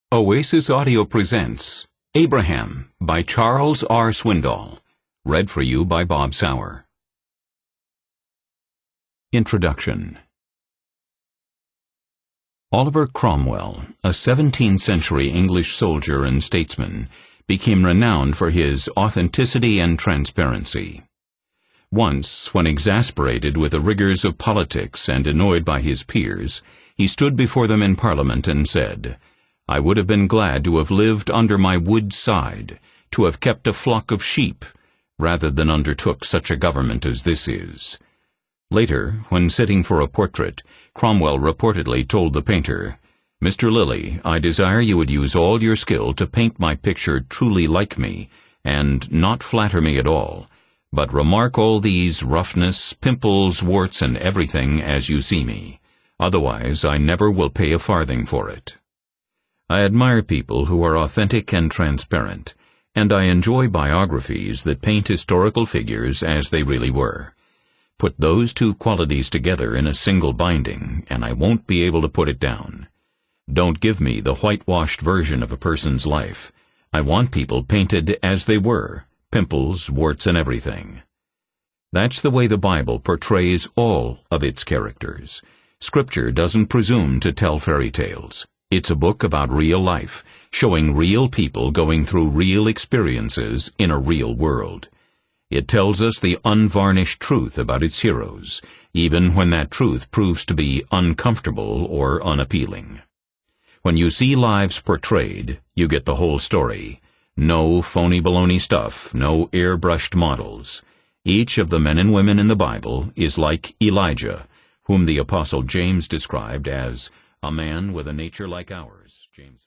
Oasis Audio presents Abraham by Charles R. Swindoll. Read for you by Bob Sauer. Introduction. Oliver Cromwell, a 17th-century English soldier and statesman, became renowned for his authenticity and transparency. Once, when exasperated with the rigors of politics and annoyed by his peers, he stood before them in Parliament and said, "I would have been glad to have lived under my wood side, to have kept a flock of sheep, rather than undertook such a government as this is." Later, when sitting for a portrait, Cromwell reportedly told the painter, "Mr. Lilly, I desire you would use all your skill to paint my picture truly like me, and not flatter me at all, but remark all these roughness, pimples, warts, and everything as you see me. Otherwise I never will pay a farthing for it." I admire people who are authentic and transparent, and I enjoy biographies that paint historical figures as they really were. Put those two qualities together in a single binding, and I won't be able to put it down. Don't give me the whitewashed version of a person's life. I want people painted as they were, pimples, warts, and everything. That's the way the Bible portrays all of its characters. Scripture doesn't presume to tell fairy tales. It's a book about real life, showing real people going through real experiences in a real world. It tells us the unvarnished truth about its heroes, even when that truth proves to be uncomfortable or unappealing. When you see lives portrayed, you get the whole story. No phony baloney stuff, no airbrushed models. Each of the men and women in the Bible is like Elijah, whom the Apostle James described as a man with a nature like ours. James